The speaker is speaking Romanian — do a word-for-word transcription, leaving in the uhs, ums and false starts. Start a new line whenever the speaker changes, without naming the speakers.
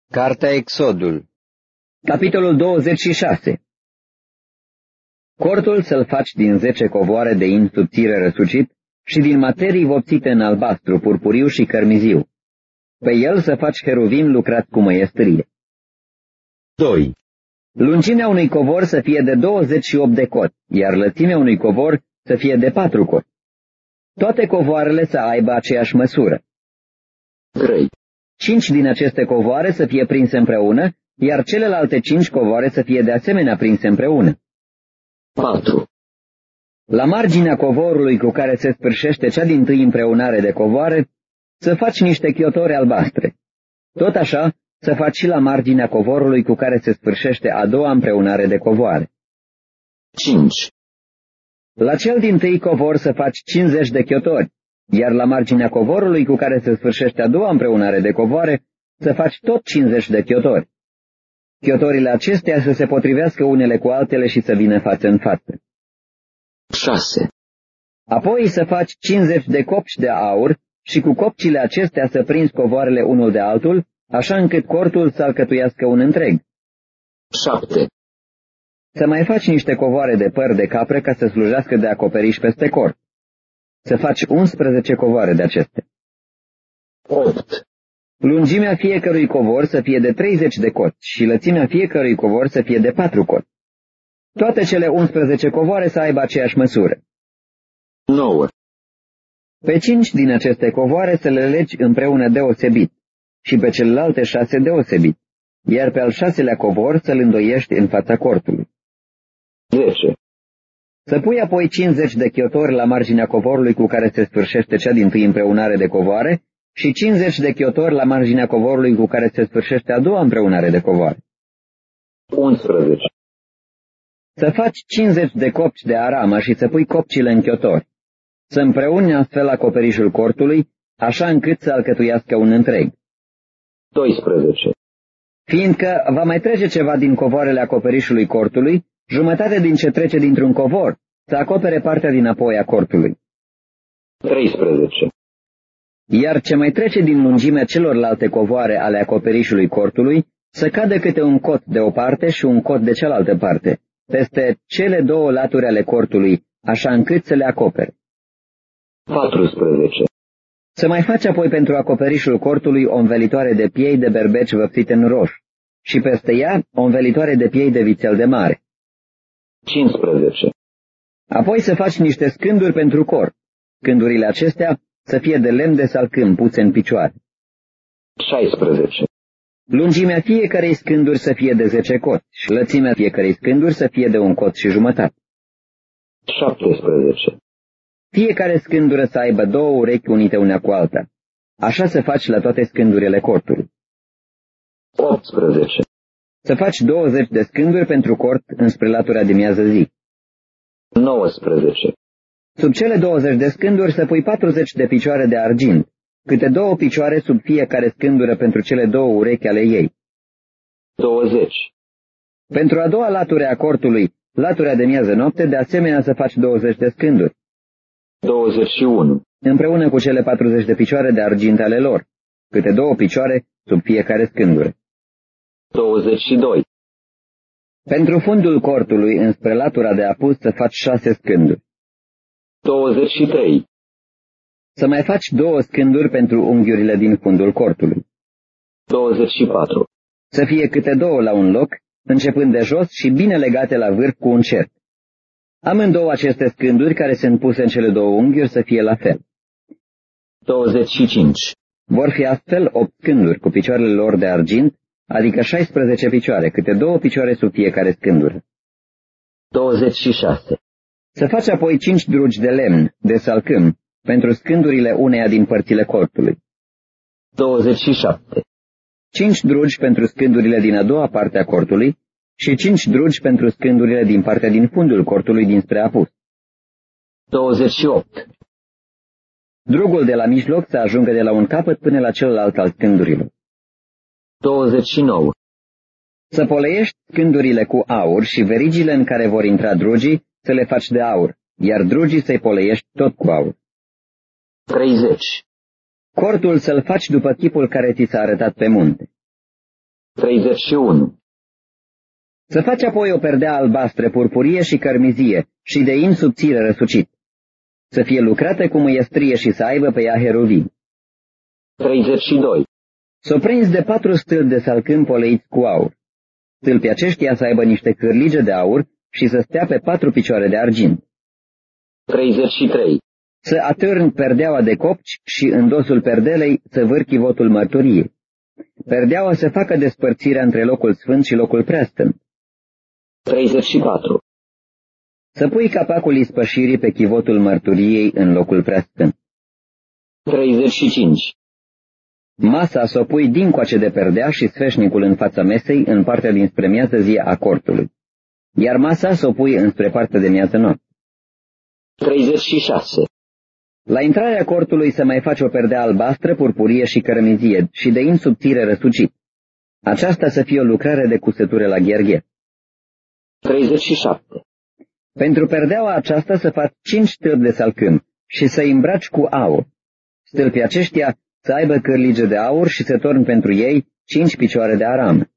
Cartea Exodul,
capitolul douăzeci și șase. Cortul să-l faci din zece covoare de in subțire răsucit și din materii vopsite în albastru, purpuriu și cărmiziu. Pe el să faci heruvim lucrat cu măiestrie. doi. Lungimea unui covor să fie de douăzeci și opt de cot, iar lățimea unui covor să fie de patru cot. Toate covoarele să aibă aceeași măsură. trei. Cinci din aceste covoare să fie prinse împreună, iar celelalte cinci covoare să fie de asemenea prinse împreună. patru. La marginea covorului cu care se sfârșește cea dintâi împreunare de covoare, să faci niște chiotori albastre. Tot așa, să faci și la marginea covorului cu care se sfârșește a doua împreunare de covoare. cinci. La cel dintâi covor să faci cincizeci de chiotori, iar la marginea covorului cu care se sfârșește a doua împreunare de covoare, să faci tot cincizeci de chiotori. Chiotorile acestea să se potrivească unele cu altele și să vină față în față. șase. Apoi să faci cincizeci de copci de aur și cu copcile acestea să prinzi covoarele unul de altul, așa încât cortul să alcătuiască un întreg. șapte. Să mai faci niște covoare de păr de capră ca să slujească de acoperiș peste cort. Să faci unsprezece covoare de acestea. opt. Lungimea fiecărui covor să fie de treizeci de cot și lățimea fiecărui covor să fie de patru cot. Toate cele unsprezece covoare să aibă aceeași măsură. nouă. Pe cinci din aceste covoare să le legi împreună deosebit și pe celelalte șase deosebit, iar pe al șaselea covor să-l îndoiești în fața cortului. zece. Să pui apoi cincizeci de chiotori la marginea covorului cu care se sfârșește cea dintâi împreunare de covoare și cincizeci de chiotori la marginea covorului cu care se sfârșește a doua împreunare de covoare. unsprezece. Să faci cincizeci de copci de aramă și să pui copcile în chiotori. Să împreuni astfel acoperișul cortului, așa încât să alcătuiască un întreg. doisprezece. Fiindcă va mai trece ceva din covoarele acoperișului cortului, jumătate din ce trece dintr-un covor, să acopere partea din apoi a cortului. treisprezece. Iar ce mai trece din lungimea celorlalte covoare ale acoperișului cortului, să cadă câte un cot de o parte și un cot de cealaltă parte, peste cele două laturi ale cortului, așa încât să le acopere. paisprezece. Să mai faci apoi pentru acoperișul cortului o învelitoare de piei de berbeci văpsite în roșu și peste ea o învelitoare de piei de vițel de mare. cincisprezece. Apoi să faci niște scânduri pentru cort. Scândurile acestea să fie de lemn de salcâm puse în picioare. șaisprezece. Lungimea fiecărei scânduri să fie de zece cot și lățimea fiecărei scânduri să fie de un cot și jumătate. șaptesprezece. Fiecare scândură să aibă două urechi unite una cu alta. Așa să faci la toate scândurile cortului. optsprezece. Să faci douăzeci de scânduri pentru cort înspre latura de miază zi. nouăsprezece. Sub cele douăzeci de scânduri să pui patruzeci de picioare de argint, câte două picioare sub fiecare scândură pentru cele două urechi ale ei. douăzeci. Pentru a doua latură a cortului, latura de miază noapte, de asemenea să faci douăzeci de scânduri. douăzeci și unu. Împreună cu cele patruzeci de picioare de argint ale lor, câte două picioare sub fiecare scândură. douăzeci și doi. Pentru fundul cortului, înspre latura de apus, să faci șase scânduri. douăzeci și trei. Să mai faci două scânduri pentru unghiurile din fundul cortului. douăzeci și patru. Să fie câte două la un loc, începând de jos și bine legate la vârf cu un cerc. Amândouă aceste scânduri care sunt puse în cele două unghiuri să fie la fel. douăzeci și cinci. Vor fi astfel opt scânduri cu picioarele lor de argint, adică șaisprezece picioare, câte două picioare sub fiecare scândură. douăzeci și șase. Să faci apoi cinci drugi de lemn, de salcâm, pentru scândurile uneia din părțile cortului. douăzeci și șapte. Cinci drugi pentru scândurile din a doua parte a cortului și cinci drugi pentru scândurile din partea din fundul cortului dinspre apus. douăzeci și opt. Drugul de la mijloc să ajungă de la un capăt până la celălalt al scândurilor. douăzeci și nouă. Să poleiești scândurile cu aur și verigile în care vor intra drugii să le faci de aur, iar drugii să-i poleiești tot cu aur. treizeci. Cortul să-l faci după chipul care ți s-a arătat pe munte. treizeci și unu. Să faci apoi o perdea albastră, purpurie și cărmizie și de in subțire răsucit. Să fie lucrată cu măiestrie și să aibă pe ea heruvim. treizeci și doi. S-o prinzi de patru stâlpi de salcâm poleiți cu aur. Stâlpii aceștia să aibă niște cârlige de aur și să stea pe patru picioare de argint. treizeci și trei. Să atârni perdeaua de copci și în dosul perdelei să vârchi votul mărturiei. Perdeaua să facă despărțirea între locul sfânt și locul preasfânt. treizeci și patru. Să pui capacul ispășirii pe chivotul mărturiei în locul preasfânt. treizeci și cinci. Masa să o pui dincoace de perdea și sfeșnicul în fața mesei în partea dinspre miază zi a cortului, iar masa să o pui înspre partea de miază noapte. treizeci și șase. La intrarea cortului să mai faci o perdea albastră, purpurie și cărămizie și de in subțire răsucit. Aceasta să fie o lucrare de cusătură la gherghet. treizeci și șapte. Pentru perdeaua aceasta să faci cinci stâlpi de salcâm și să îi îmbraci cu aur. Stâlpii aceștia să aibă cârlige de aur și să torni pentru ei cinci picioare de aramă.